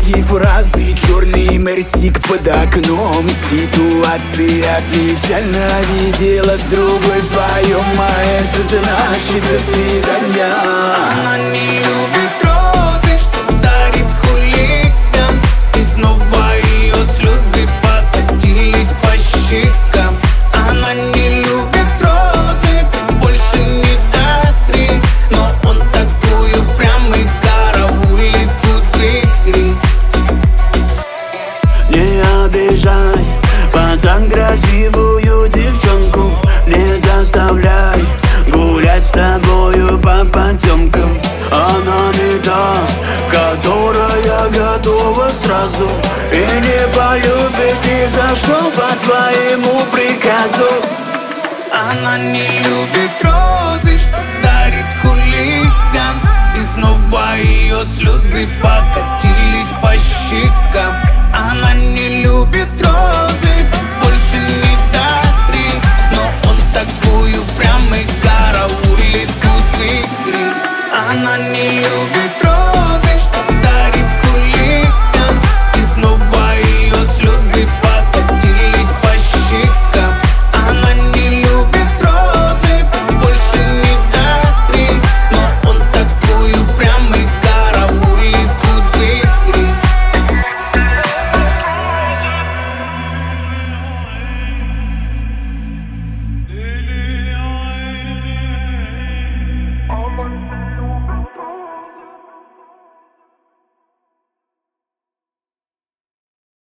Громкие фразы, черный мерсик под окном. Ситуация печально, видела с другой вдвоем, а это значит до свидания. Она не любит розы, что дарит хулиган, и снова ее слезы покатились по щекам. Она не любит розы, ты больше не дари, но он такой упрямый, караулит тут в игре. Не обижай, пацан, красивую девчонку не заставляй гулять с тобою по потемкам. Она не та, которая готова сразу и не полюбит ни за что по твоему приказу. Она не любит розы, что дарит хулиган, и снова ее слезы покатились по щекам.